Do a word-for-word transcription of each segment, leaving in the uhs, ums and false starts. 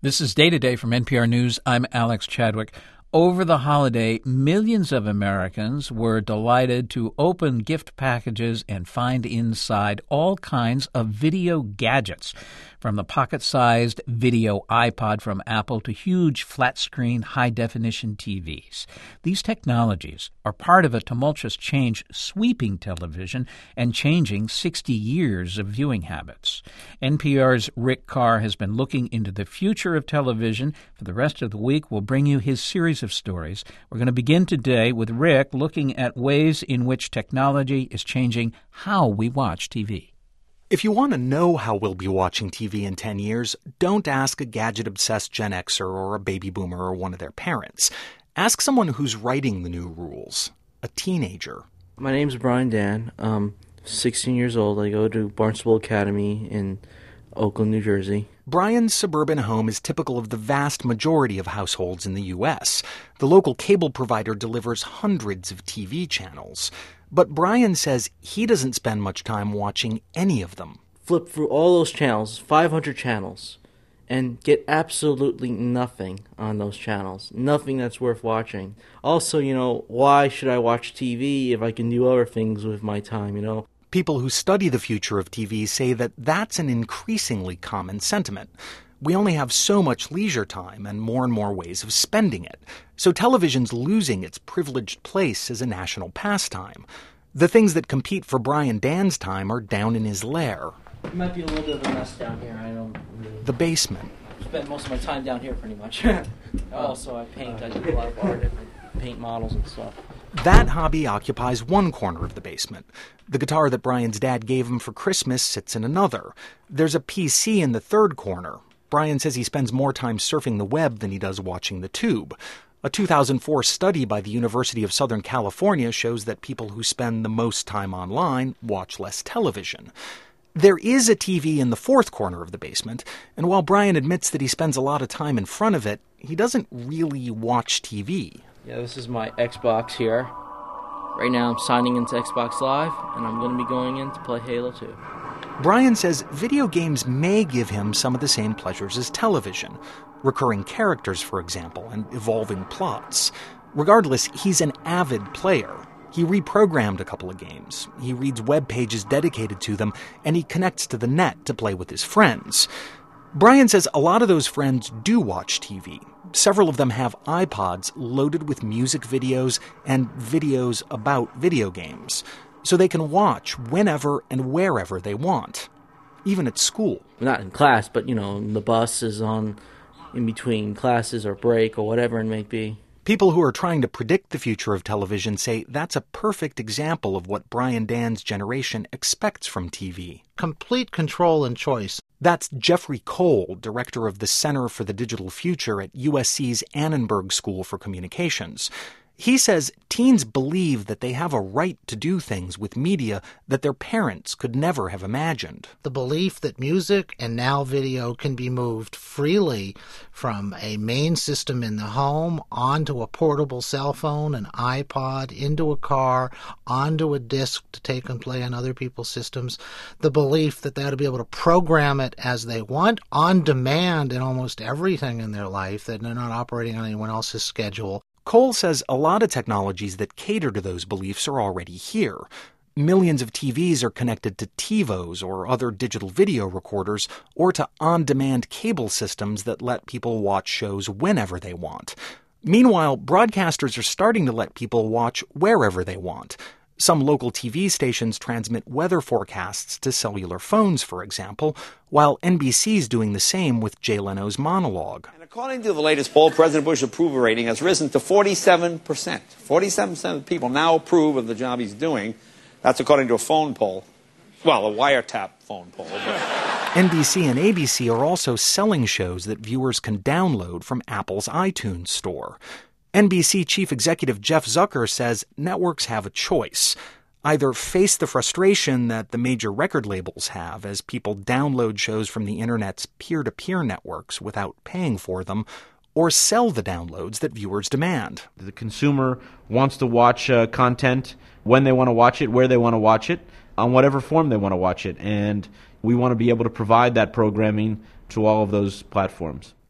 This is Day to Day from N P R News. I'm Alex Chadwick. Over the holiday, millions of Americans were delighted to open gift packages and find inside all kinds of video gadgets, from the pocket-sized video iPod from Apple to huge flat-screen high-definition T Vs. These technologies are part of a tumultuous change sweeping television and changing sixty years of viewing habits. N P R's Rick Carr has been looking into the future of television. For the rest of the week, we'll bring you his series of stories. We're going to begin today with Rick looking at ways in which technology is changing how we watch T V. If you want to know how we'll be watching T V in ten years, don't ask a gadget-obsessed Gen Xer or a baby boomer or one of their parents. Ask someone who's writing the new rules, a teenager. My name's Brian Dan. I'm sixteen years old. I go to Barnstable Academy in Oakland, New Jersey. Brian's suburban home is typical of the vast majority of households in the U S. The local cable provider delivers hundreds of T V channels. But Brian says he doesn't spend much time watching any of them. Flip through all those channels, five hundred channels, and get absolutely nothing on those channels. Nothing that's worth watching. Also, you know, why should I watch T V if I can do other things with my time, you know? People who study the future of T V say that that's an increasingly common sentiment. We only have so much leisure time and more and more ways of spending it. So television's losing its privileged place as a national pastime. The things that compete for Brian Dan's time are down in his lair. It might be a little bit of a mess down here. I don't really... The basement. I spend most of my time down here pretty much. Also, I paint. I do a lot of art and I paint models and stuff. That hobby occupies one corner of the basement. The guitar that Brian's dad gave him for Christmas sits in another. There's a P C in the third corner. Brian says he spends more time surfing the web than he does watching the tube. A two thousand four study by the University of Southern California shows that people who spend the most time online watch less television. There is a T V in the fourth corner of the basement, and while Brian admits that he spends a lot of time in front of it, he doesn't really watch T V. Yeah, this is my Xbox here. Right now I'm signing into Xbox Live, and I'm going to be going in to play Halo two. Brian says video games may give him some of the same pleasures as television. Recurring characters, for example, and evolving plots. Regardless, he's an avid player. He reprogrammed a couple of games. He reads web pages dedicated to them, and he connects to the net to play with his friends. Brian says a lot of those friends do watch T V. Several of them have iPods loaded with music videos and videos about video games, so they can watch whenever and wherever they want, even at school. Not in class, but, you know, the bus is on in between classes or break or whatever it may be. People who are trying to predict the future of television say that's a perfect example of what Brian Dan's generation expects from T V. Complete control and choice. That's Jeffrey Cole, director of the Center for the Digital Future at U S C's Annenberg School for Communications. He says teens believe that they have a right to do things with media that their parents could never have imagined. The belief that music and now video can be moved freely from a main system in the home onto a portable cell phone, an iPod, into a car, onto a disc to take and play on other people's systems. The belief that they'll be able to program it as they want, on demand in almost everything in their life, that they're not operating on anyone else's schedule. Cole says a lot of technologies that cater to those beliefs are already here. Millions of T Vs are connected to TiVos or other digital video recorders, or to on-demand cable systems that let people watch shows whenever they want. Meanwhile, broadcasters are starting to let people watch wherever they want. Some local T V stations transmit weather forecasts to cellular phones, for example, while N B C's doing the same with Jay Leno's monologue. And according to the latest poll, President Bush's approval rating has risen to forty-seven percent. forty-seven percent of the people now approve of the job he's doing. That's according to a phone poll. Well, a wiretap phone poll. But... N B C and A B C are also selling shows that viewers can download from Apple's iTunes store. N B C chief executive Jeff Zucker says networks have a choice. Either face the frustration that the major record labels have as people download shows from the internet's peer-to-peer networks without paying for them, or sell the downloads that viewers demand. The consumer wants to watch uh, content when they want to watch it, where they want to watch it, on whatever form they want to watch it, and we want to be able to provide that programming to all of those platforms.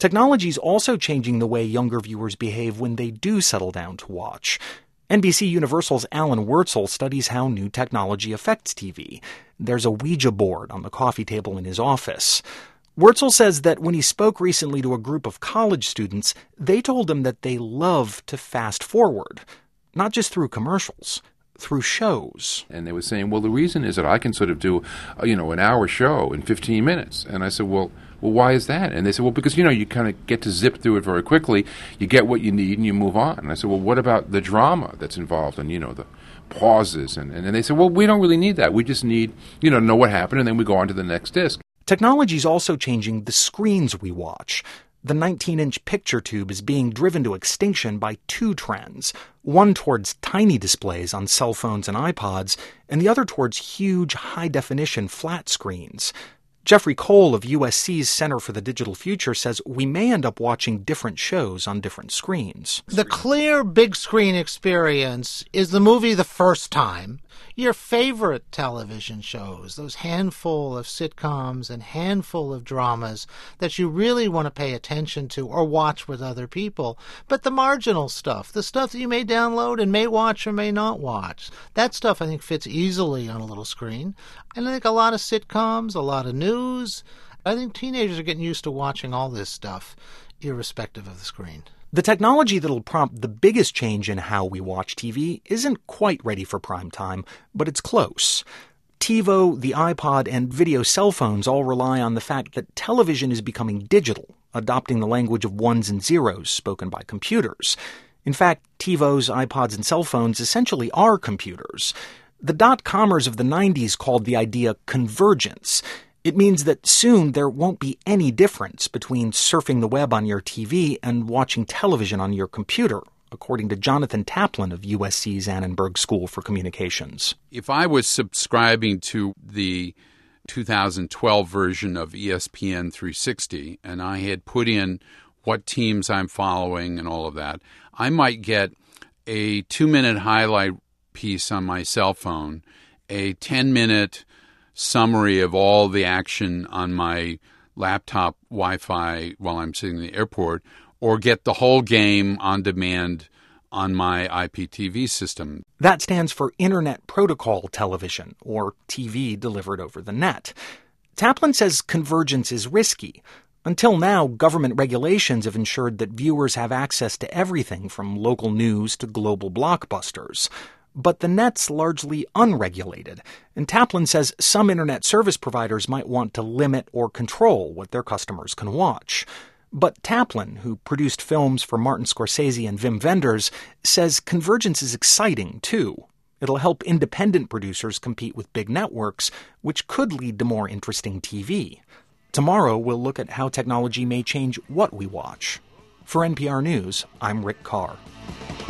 Technology's also changing the way younger viewers behave when they do settle down to watch. N B C Universal's Alan Wurtzel studies how new technology affects T V. There's a Ouija board on the coffee table in his office. Wurtzel says that when he spoke recently to a group of college students, they told him that they love to fast forward, not just through commercials, through shows. And they were saying, well, the reason is that I can sort of do, uh, you know, an hour show in fifteen minutes. And I said, well, well, why is that? And they said, well, because, you know, you kind of get to zip through it very quickly. You get what you need and you move on. And I said, well, what about the drama that's involved and, you know, the pauses? And, and, and they said, well, we don't really need that. We just need, you know, to know what happened, and then we go on to the next disc. Technology's also changing the screens we watch. The nineteen-inch picture tube is being driven to extinction by two trends, one towards tiny displays on cell phones and iPods, and the other towards huge, high-definition flat screens. Jeffrey Cole of U S C's Center for the Digital Future says we may end up watching different shows on different screens. The clear big screen experience is the movie the first time. Your favorite television shows, those handful of sitcoms and handful of dramas that you really want to pay attention to or watch with other people. But the marginal stuff, the stuff that you may download and may watch or may not watch, that stuff I think fits easily on a little screen. And I think a lot of sitcoms, a lot of news, I think teenagers are getting used to watching all this stuff, irrespective of the screen. The technology that'll prompt the biggest change in how we watch T V isn't quite ready for prime time, but it's close. TiVo, the iPod, and video cell phones all rely on the fact that television is becoming digital, adopting the language of ones and zeros spoken by computers. In fact, TiVos, iPods, and cell phones essentially are computers. The dot-commers of the nineties called the idea convergence. It means that soon there won't be any difference between surfing the web on your T V and watching television on your computer, according to Jonathan Taplin of U S C's Annenberg School for Communications. If I was subscribing to the two thousand twelve version of E S P N three sixty and I had put in what teams I'm following and all of that, I might get a two-minute highlight piece on my cell phone, a ten-minute summary of all the action on my laptop Wi-Fi while I'm sitting in the airport, or get the whole game on demand on my I P T V system. That stands for Internet Protocol Television, or T V delivered over the net. Taplin says convergence is risky. Until now, government regulations have ensured that viewers have access to everything from local news to global blockbusters. But the net's largely unregulated, and Taplin says some internet service providers might want to limit or control what their customers can watch. But Taplin, who produced films for Martin Scorsese and Wim Wenders, says convergence is exciting, too. It'll help independent producers compete with big networks, which could lead to more interesting T V. Tomorrow, we'll look at how technology may change what we watch. For N P R News, I'm Rick Carr.